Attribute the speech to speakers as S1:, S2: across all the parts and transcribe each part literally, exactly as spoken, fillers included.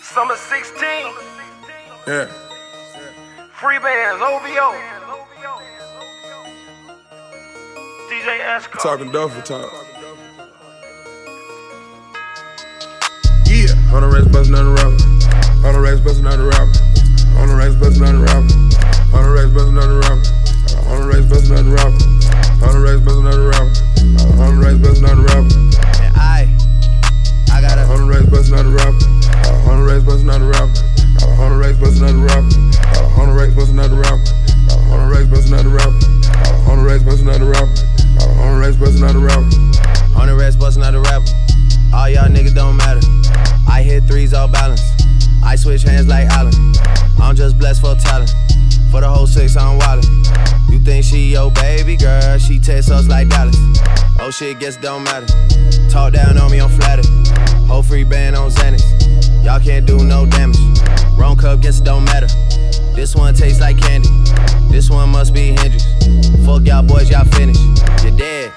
S1: Summer sixteen.
S2: Yeah.
S1: Free bands, O V O. D J Esco.
S2: Talking duffel talk. Yeah. On the racks bustin' out the rapper. On the racks bustin' out the rapper. On the racks bustin' out the rapper. On the racks bustin' out the rapper. On the racks bustin' out the rapper. On the racks bustin' out the rapper. On the racks bustin' out the rapper.
S3: And I, I got a
S2: On the racks bustin' out the rapper. On the racks bustin' out the rapper. On the racks bustin' out the rapper. On the racks bustin' out the rapper. On the racks bustin' out the rapper. On the racks bustin' out the rapper. On the racks bustin' out the rapper.
S3: On the racks bustin' out the rapper. All y'all niggas don't matter. I hit threes all balance. I switch hands like Allen. I'm just blessed for talent. For the whole six, I'm wildin'. You think she your baby girl? She text us like Dallas. Oh shit, guess don't matter. Talk down on me, I'm flattered. Whole free band on Xanax. Y'all can't do no damage. Wrong cup, guess it don't matter. This one tastes like candy. This one must be Hendrix. Fuck y'all boys, y'all finished. You're dead.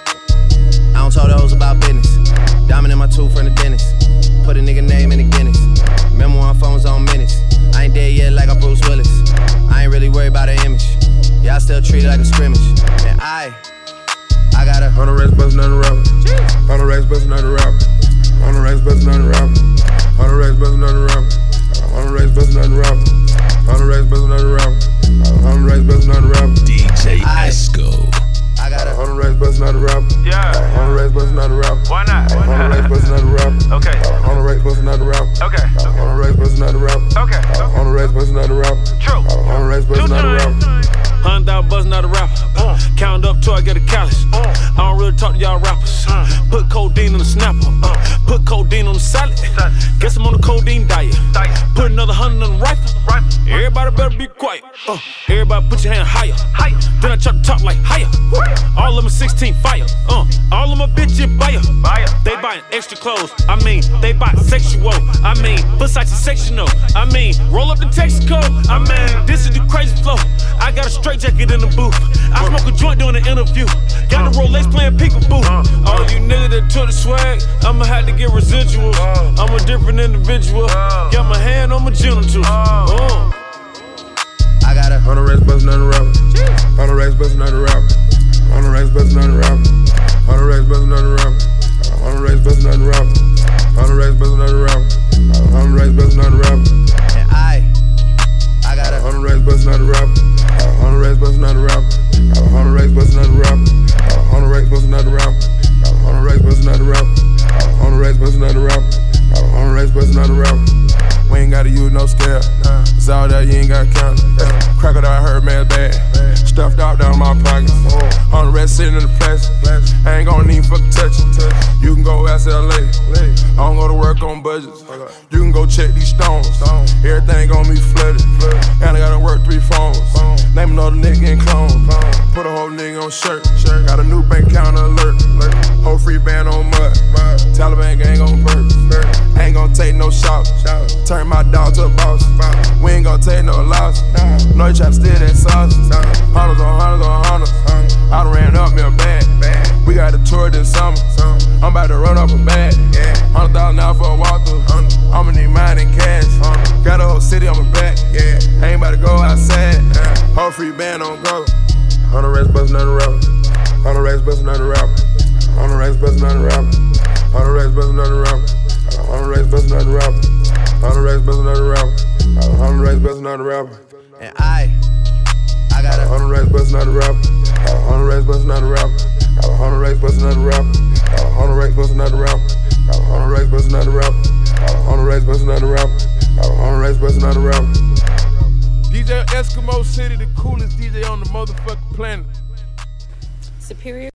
S3: I don't talk to hoes about business. Diamond in my tooth from the dentist. Put a nigga name in the Guinness. Remember when phones on minutes. I ain't dead yet like I'm Bruce Willis. I ain't really worried about the image. Y'all still treat it like a scrimmage. And I, I got a
S2: On the racks bustin' out the rapper. On the racks bustin' out the rapper. On the racks bustin' out the rapper. On the racks bustin' out the rapper. On the racks bustin' out the rapper. On the racks bustin' out the rapper. On the racks bustin' out the rapper.
S4: D J Esco.
S3: I got a
S2: On the racks bustin' out the rapper.
S1: Yeah.
S2: On the racks bustin' out the rapper.
S1: Why not? Why
S2: On the racks
S1: not?
S2: bustin' out the rapper.
S1: Okay.
S2: On the racks bustin' out the rapper.
S1: Okay.
S2: On the racks bustin' out the rapper.
S1: Okay.
S2: On the racks bustin' out the rapper.
S1: True.
S2: On the racks bustin' out the rapper.
S5: Hundred dollar buzzing out the rapper. Uh, Count up till I get a callus. Uh, I don't really talk to y'all rappers. Uh, put codeine on the snapper. Uh, put codeine on the salad. Guess I'm on the codeine diet. Put another hundred on the rifle. Everybody better be quiet. Uh, everybody put your hand higher. Then I try to talk like higher. All of them sixteen fire. Uh, all of them a bitch and buyer. They buying extra clothes. I mean, they buy sexual. I mean, Versace sectional. I mean, roll up the Texaco. I mean, this is the crazy flow. I got a straight jacket in the booth. I smoke a joint during the interview. Got the Rolex playing peekaboo. All you niggas that took the swag, I'ma have to get residuals. I'm a different individual. Got my hand on my genitals. Uh.
S3: I got a
S2: On the racks bustin' out the rapper. On the racks bustin' out the rapper. On the racks bustin' out the rapper. On the racks bustin' out the rapper. On the racks bustin' out the rapper. On the racks bustin' out the rapper. On the racks bustin' out the rapper.
S3: and I, I got a
S2: On the racks bustin' out the rapper. On the racks bustin' out the rapper. On the racks bustin' out the rapper. On the racks bustin' out the rapper. On the racks bustin' out the rapper. On the racks bustin' out the rapper. On the racks bustin' out the rapper. We ain't gotta use no scale. It's all that you ain't gotta count. Crocodile I heard man's bad. Stuffed out down my pockets. On the rest sitting in the plastic. I ain't gonna need fucking touch it. You can go ask L A. I don't go to work on budgets. You can go check these stones. Everything gon' be flooded. And I gotta work three phones. Name another nigga and clone. Put a whole nigga on shirt. Got a new bank account alert. Whole free band on mud. Taliban gang on perk. Ain't gon' take no shots. Turn my dog to a boss. We ain't gon' take no loss. No, you try to steal that sauce. Hunters on hunters on hunters. I done ran up me a bag. We got a tour this summer. I'm about to run up a bag. Hundred thousand dollars for a walkthrough. I'ma need mine in cash. Got a whole city on my back. Ain't about to go outside. Whole free band on go. On the racks bustin' out the rapper. On the racks bustin' out the rapper. On the racks bustin' out the rapper. On the racks bustin' out the rapper. On the racks bustin' out the rapper. On the racks bustin' out the rapper. On the racks bustin' out the rapper.
S3: and I, I got a
S2: On the racks bustin' out the rapper. On the racks bustin' out the rapper. On the racks bustin' out the rapper. On the racks bustin' out the rapper. On the racks bustin' out the rapper. On the racks bustin' out the rapper. On the racks bustin' out the rapper.
S5: D J Eskimo City, the coolest D J on the motherfucking planet.
S6: Superior.